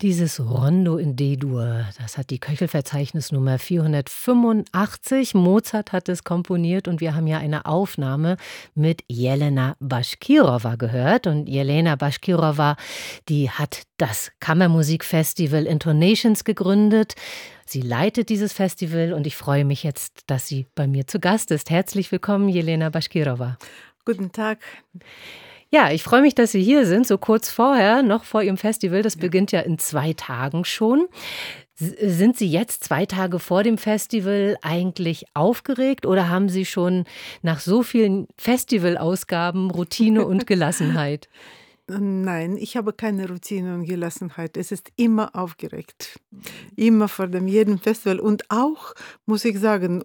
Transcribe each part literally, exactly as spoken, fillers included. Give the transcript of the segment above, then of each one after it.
Dieses Rondo in D-Dur, das hat die Köchelverzeichnisnummer vierhundertfünfundachtzig. Mozart hat es komponiert und wir haben ja eine Aufnahme mit Jelena Baschkirova gehört. Und Jelena Baschkirova, die hat das Kammermusikfestival Intonations gegründet. Sie leitet dieses Festival und ich freue mich jetzt, dass sie bei mir zu Gast ist. Herzlich willkommen, Jelena Baschkirova. Guten Tag. Ja, ich freue mich, dass Sie hier sind, so kurz vorher, noch vor Ihrem Festival. Das ja. beginnt ja in zwei Tagen schon. S- Sind Sie jetzt zwei Tage vor dem Festival eigentlich aufgeregt oder haben Sie schon nach so vielen Festivalausgaben Routine und Gelassenheit? Nein, ich habe keine Routine und Gelassenheit. Es ist immer aufgeregt. Immer vor dem jedem Festival. Und auch, muss ich sagen,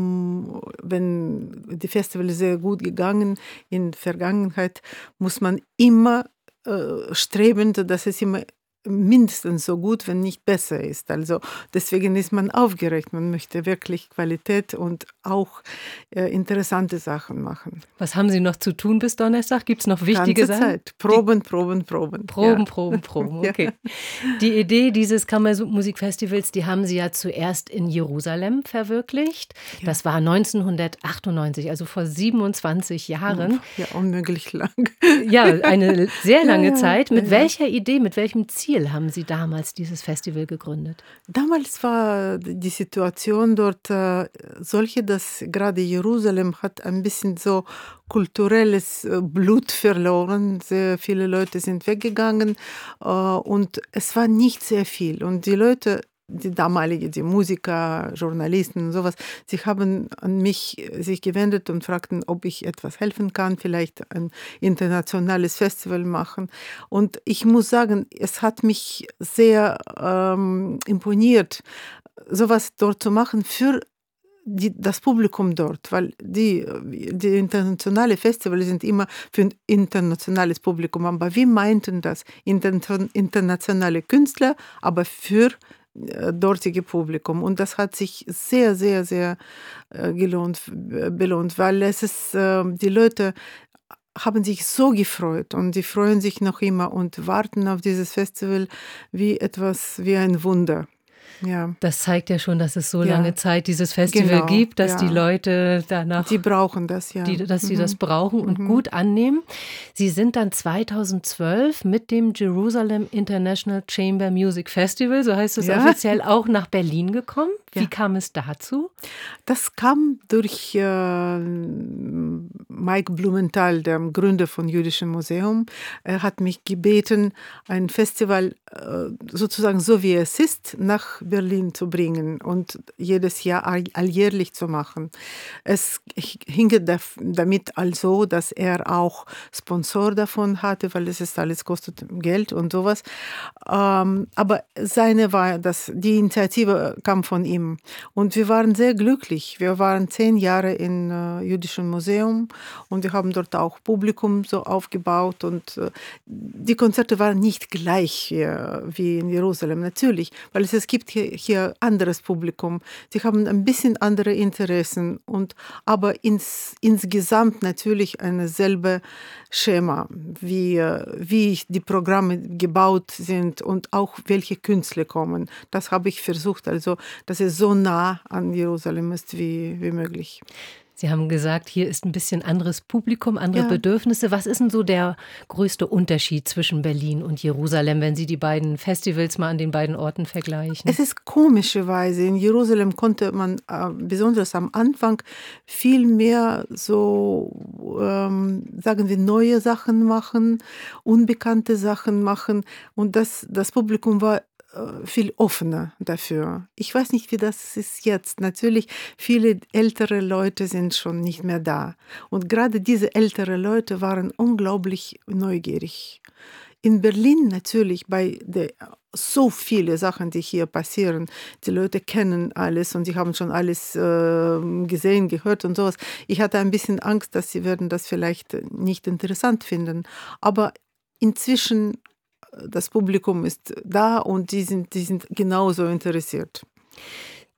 um, wenn die Festival sehr gut gegangen in der Vergangenheit, muss man immer äh, streben, dass es immer mindestens so gut, wenn nicht besser ist. Also deswegen ist man aufgeregt. Man möchte wirklich Qualität und auch äh, interessante Sachen machen. Was haben Sie noch zu tun bis Donnerstag? Gibt es noch wichtige Ganze Sachen? Zeit. Proben, Proben, Proben. Proben, Ja. Proben, Proben, okay. Die Idee dieses Kammermusikfestivals, die haben Sie ja zuerst in Jerusalem verwirklicht. Ja. Das war neunzehnhundertachtundneunzig, also vor siebenundzwanzig Jahren. Ja, unmöglich lang. Ja, eine sehr lange Ja, ja, Zeit. Mit ja, ja. welcher Idee, mit welchem Ziel haben Sie damals dieses Festival gegründet? Damals war die Situation dort äh, solche, dass gerade Jerusalem hat ein bisschen so kulturelles äh, Blut verloren. Sehr viele Leute sind weggegangen äh, und es war nicht sehr viel. Und die Leute, die damalige, die Musiker, Journalisten und sowas, sie haben an mich äh, sich gewendet und fragten, ob ich etwas helfen kann, vielleicht ein internationales Festival machen. Und ich muss sagen, es hat mich sehr ähm, imponiert, sowas dort zu machen für die, das Publikum dort, weil die, die internationale Festivals sind immer für ein internationales Publikum. Aber wir meinten das, inter, internationale Künstler, aber für äh, dortige Publikum. Und das hat sich sehr, sehr, sehr äh, gelohnt, äh, belohnt, weil es ist, äh, die Leute haben sich so gefreut und die freuen sich noch immer und warten auf dieses Festival wie etwas, wie ein Wunder. Ja. Das zeigt ja schon, dass es so Ja. lange Zeit dieses Festival Genau, gibt, dass ja. die Leute danach, Die brauchen das, ja. die, dass sie Mhm. das brauchen und Mhm. gut annehmen. Sie sind dann zweitausendzwölf mit dem Jerusalem International Chamber Music Festival, so heißt es Ja. offiziell, auch nach Berlin gekommen. Wie Ja. kam es dazu? Das kam durch äh, Mike Blumenthal, der Gründer von Jüdischen Museum. Er hat mich gebeten, ein Festival äh, sozusagen so wie es ist, nach Berlin zu bringen und jedes Jahr all- alljährlich zu machen. Es hing daf- damit also, dass er auch Sponsor davon hatte, weil es ist alles kostet Geld und sowas. Ähm, aber seine war, das, die Initiative kam von ihm. Und wir waren sehr glücklich. Wir waren zehn Jahre im äh, Jüdischen Museum und wir haben dort auch Publikum so aufgebaut. Und äh, die Konzerte waren nicht gleich äh, wie in Jerusalem, natürlich, weil es, es gibt hier, hier anderes Publikum. Sie haben ein bisschen andere Interessen, und, aber ins, insgesamt natürlich ein selbe Schema, wie, äh, wie die Programme gebaut sind und auch welche Künstler kommen. Das habe ich versucht, also dass es so nah an Jerusalem ist wie, wie möglich. Sie haben gesagt, hier ist ein bisschen anderes Publikum, andere Ja. Bedürfnisse. Was ist denn so der größte Unterschied zwischen Berlin und Jerusalem, wenn Sie die beiden Festivals mal an den beiden Orten vergleichen? Es ist komischerweise, in Jerusalem konnte man äh, besonders am Anfang viel mehr so, ähm, sagen wir, neue Sachen machen, unbekannte Sachen machen, und das, das Publikum war äh, viel offener dafür. Ich weiß nicht, wie das ist jetzt. Natürlich, viele ältere Leute sind schon nicht mehr da. Und gerade diese älteren Leute waren unglaublich neugierig. In Berlin natürlich, bei der, so viele Sachen, die hier passieren. Die Leute kennen alles und sie haben schon alles äh, gesehen, gehört und sowas. Ich hatte ein bisschen Angst, dass sie werden das vielleicht nicht interessant finden. Aber inzwischen, das Publikum ist da und die sind, die sind genauso interessiert.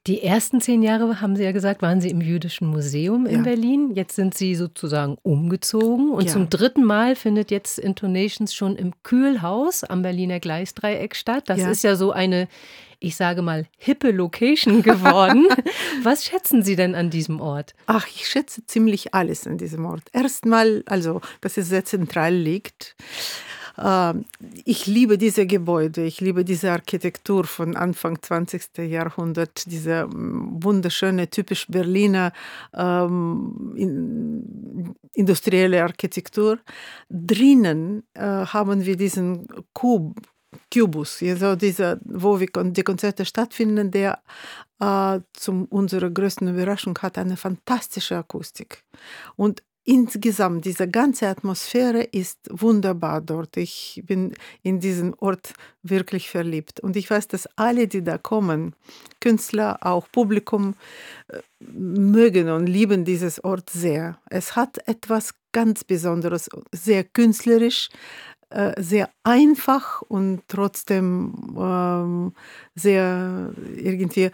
Die ersten zehn Jahre, haben Sie ja gesagt, waren Sie im Jüdischen Museum in Ja. Berlin. Jetzt sind Sie sozusagen umgezogen und Ja. zum dritten Mal findet jetzt Intonations schon im Kühlhaus am Berliner Gleisdreieck statt. Das Ja. ist ja so eine, ich sage mal, hippe Location geworden. Was schätzen Sie denn an diesem Ort? Ach, ich schätze ziemlich alles an diesem Ort. Erstmal, also, dass es sehr zentral liegt. Ähm, ich liebe diese Gebäude, ich liebe diese Architektur von Anfang zwanzigsten Jahrhundert, diese mm, wunderschöne, typisch Berliner ähm, in, industrielle Architektur. Drinnen äh, haben wir diesen Kub, Kubus, also dieser, wo wir kon- die Konzerte stattfinden, der äh, zu unserer größten Überraschung hat eine fantastische Akustik. Und insgesamt, diese ganze Atmosphäre ist wunderbar dort. Ich bin in diesen Ort wirklich verliebt. Und ich weiß, dass alle, die da kommen, Künstler, auch Publikum, äh, mögen und lieben dieses Ort sehr. Es hat etwas ganz Besonderes, sehr künstlerisch, äh, sehr einfach und trotzdem ähm, sehr irgendwie,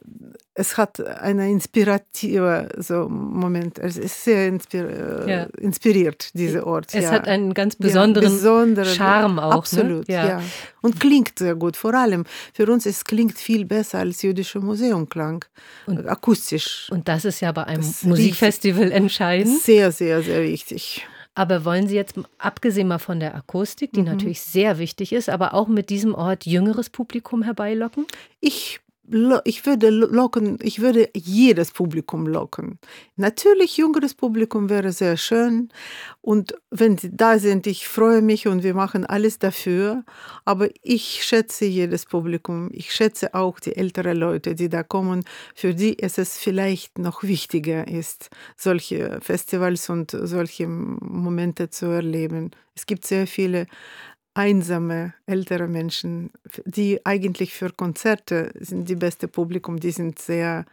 es hat einen inspirativen so Moment. Es ist sehr inspir Ja. äh, inspiriert, dieser Ort. Es ja. hat einen ganz Ja, besonderen besondere- Charme auch. Absolut, ne? ja. Und klingt sehr gut. Vor allem für uns, es klingt viel besser als Jüdische Museum klang. Und- Akustisch. Und das ist ja bei einem Das Musikfestival entscheidend. Sehr, sehr, sehr wichtig. Aber wollen Sie jetzt, abgesehen mal von der Akustik, die Mhm. natürlich sehr wichtig ist, aber auch mit diesem Ort jüngeres Publikum herbeilocken? Ich, lo- ich würde locken, ich würde jedes Publikum locken. Natürlich, jüngeres Publikum wäre sehr schön. Und wenn sie da sind, ich freue mich und wir machen alles dafür. Aber ich schätze jedes Publikum. Ich schätze auch die älteren Leute, die da kommen, für die es es vielleicht noch wichtiger ist, solche Festivals und solche Momente zu erleben. Es gibt sehr viele einsame ältere Menschen, die eigentlich für Konzerte sind die beste Publikum, die sind sehr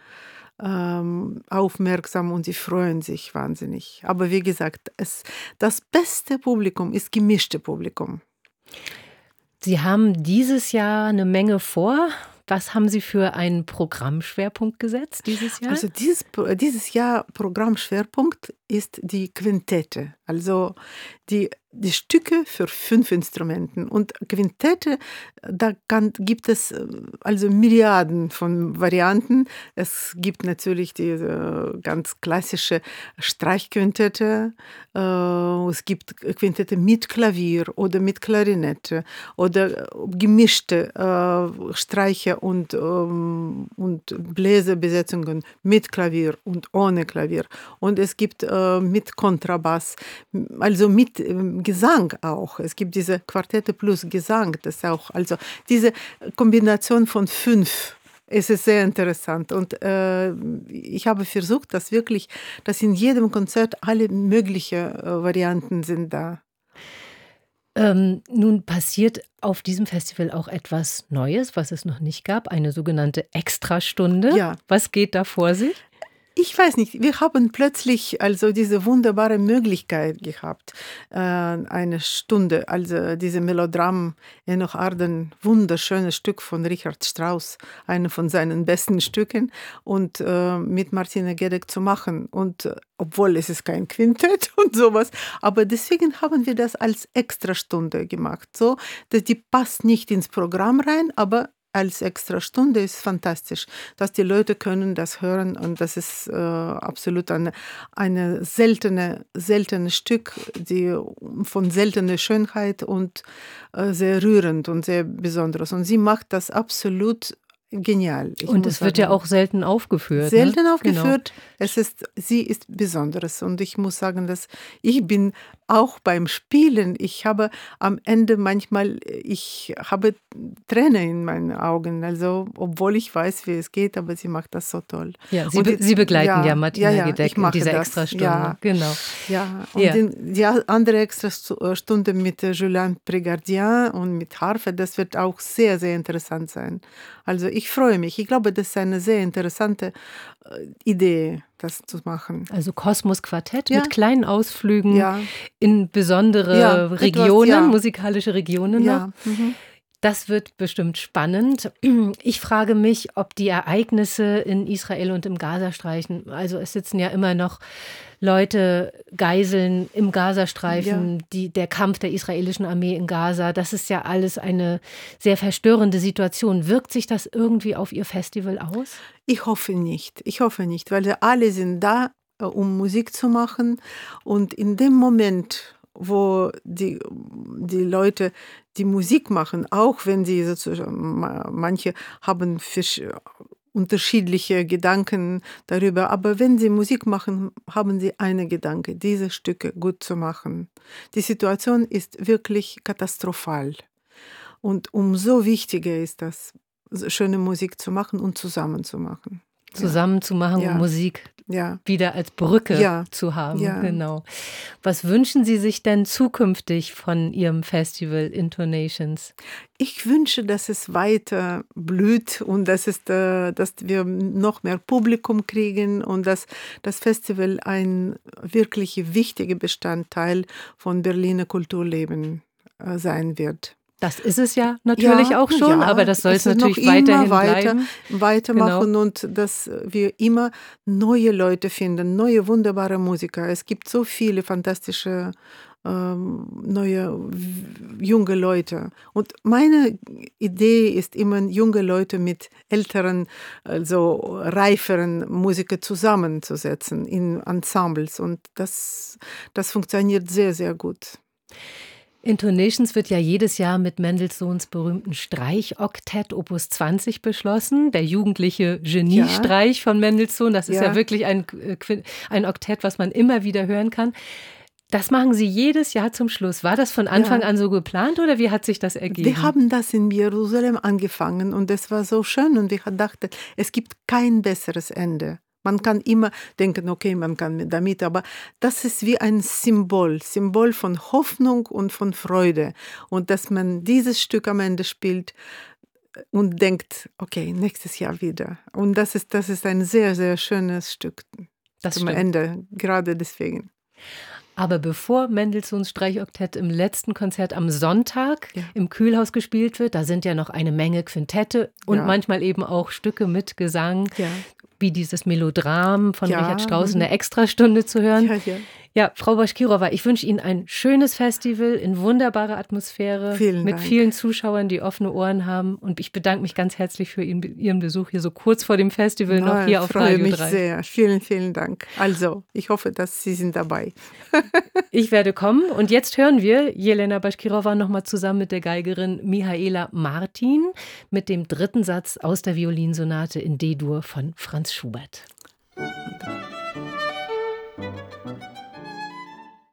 ähm, aufmerksam und die freuen sich wahnsinnig. Aber wie gesagt, es, das beste Publikum ist gemischte Publikum. Sie haben dieses Jahr eine Menge vor. Was haben Sie für einen Programmschwerpunkt gesetzt dieses Jahr? Also dieses, dieses Jahr Programmschwerpunkt ist die Quintette, also die, die Stücke für fünf Instrumenten. Und Quintette, da kann, gibt es äh, also Myriaden von Varianten. Es gibt natürlich die äh, ganz klassische Streichquintette, äh, es gibt Quintette mit Klavier oder mit Klarinette oder gemischte äh, Streicher und, ähm, und Bläserbesetzungen mit Klavier und ohne Klavier. Und es gibt äh, mit Kontrabass, also mit ähm, Gesang auch. Es gibt diese Quartette plus Gesang, das auch, also diese Kombination von fünf. Es ist sehr interessant und äh, ich habe versucht, dass wirklich, dass in jedem Konzert alle möglichen äh, Varianten sind da. Ähm, nun passiert auf diesem Festival auch etwas Neues, was es noch nicht gab, eine sogenannte Extrastunde. Ja. Was geht da vor sich? Ich weiß nicht, wir haben plötzlich also diese wunderbare Möglichkeit gehabt, äh, eine Stunde, also diese Melodram Enoch Arden, wunderschönes Stück von Richard Strauss, eine von seinen besten Stücken, und äh, mit Martina Gedeck zu machen. Und äh, obwohl es ist kein Quintett und sowas, aber deswegen haben wir das als Extrastunde gemacht. So, dass die passt nicht ins Programm rein, aber als Extrastunde ist fantastisch, dass die Leute können das hören, und das ist äh, absolut eine, eine seltene, seltene Stück, die von seltener Schönheit und äh, sehr rührend und sehr besonderes. Und sie macht das absolut genial. Ich Und muss es wird ja sagen, auch selten aufgeführt. selten ne? aufgeführt. Es ist, sie ist Besonderes, und ich muss sagen, dass ich bin auch beim Spielen, ich habe am Ende manchmal, ich habe Tränen in meinen Augen, also obwohl ich weiß, wie es geht, aber sie macht das so toll. Genau. Ja, Sie, Und be jetzt- Sie begleiten ja, ja, Martina ja, ja, Gedeck ich in mache dieser das, Extrastunde. ja. Genau. Ja, und Ja. Den, die andere Extrastunde mit äh, Julien Prégardien und mit Harfe, das wird auch sehr, sehr interessant sein. Also ich freue mich. Ich glaube, das ist eine sehr interessante äh, Idee, das zu machen. Also Kosmos Quartett Ja. mit kleinen Ausflügen Ja, in besondere Ja, etwas, Regionen, ja. musikalische Regionen noch. ja. Mhm. Das wird bestimmt spannend. Ich frage mich, ob die Ereignisse in Israel und im Gazastreifen, also es sitzen ja immer noch Leute, Geiseln im Gazastreifen, ja. die, der Kampf der israelischen Armee in Gaza, das ist ja alles eine sehr verstörende Situation. Wirkt sich das irgendwie auf Ihr Festival aus? Ich hoffe nicht. Ich hoffe nicht, weil alle sind da, um Musik zu machen. Und in dem Moment, wo die, die Leute die Musik machen, auch wenn sie sozusagen, manche haben fisch, unterschiedliche Gedanken darüber, aber wenn sie Musik machen, haben sie einen Gedanke, diese Stücke gut zu machen. Die Situation ist wirklich katastrophal. Und umso wichtiger ist das, schöne Musik zu machen und zusammen zu machen. Zusammen zu machen ja. und Musik ja. wieder als Brücke ja. zu haben. Ja. Genau. Was wünschen Sie sich denn zukünftig von Ihrem Festival Intonations? Ich wünsche, dass es weiter blüht und dass, es, dass wir noch mehr Publikum kriegen und dass das Festival ein wirklich wichtiger Bestandteil von Berliner Kulturleben sein wird. Das ist es ja natürlich ja, auch schon, ja, aber das soll es natürlich noch weiterhin immer weiter, bleiben. Weitermachen Genau. Und dass wir immer neue Leute finden, neue wunderbare Musiker. Es gibt so viele fantastische ähm, neue junge Leute. Und meine Idee ist immer, junge Leute mit älteren, also reiferen Musikern zusammenzusetzen in Ensembles. Und das, das funktioniert sehr, sehr gut. Intonations wird ja jedes Jahr mit Mendelssohns berühmten Streichoktett Opus zwanzig beschlossen, der jugendliche Geniestreich ja. von Mendelssohn. Das ist ja, ja wirklich ein, ein Oktett, was man immer wieder hören kann. Das machen Sie jedes Jahr zum Schluss. War das von Anfang ja. an so geplant oder wie hat sich das ergeben? Wir haben das in Jerusalem angefangen und es war so schön und ich dachte, es gibt kein besseres Ende. Man kann immer denken, okay, man kann damit, aber das ist wie ein Symbol, Symbol von Hoffnung und von Freude. Und dass man dieses Stück am Ende spielt und denkt, okay, nächstes Jahr wieder. Und das ist, das ist ein sehr, sehr schönes Stück das zum stimmt. Ende, gerade deswegen. Aber bevor Mendelssohns Streichoktett im letzten Konzert am Sonntag ja. im Kühlhaus gespielt wird, da sind ja noch eine Menge Quintette und ja. manchmal eben auch Stücke mit Gesang, ja. wie dieses Melodram von ja. Richard Strauss in der Extrastunde zu hören. Ja, ja. Ja, Frau Baschkirova, ich wünsche Ihnen ein schönes Festival in wunderbarer Atmosphäre Vielen mit Dank. vielen Zuschauern, die offene Ohren haben. Und ich bedanke mich ganz herzlich für Ihren Besuch hier so kurz vor dem Festival Na, noch hier auf Radio Radio mich drei. Sehr. Vielen, vielen Dank. Also, ich hoffe, dass Sie sind dabei. Ich werde kommen. Und jetzt hören wir Jelena Baschkirova nochmal zusammen mit der Geigerin Mihaela Martin mit dem dritten Satz aus der Violinsonate in D-Dur von Franz Schubert. Danke.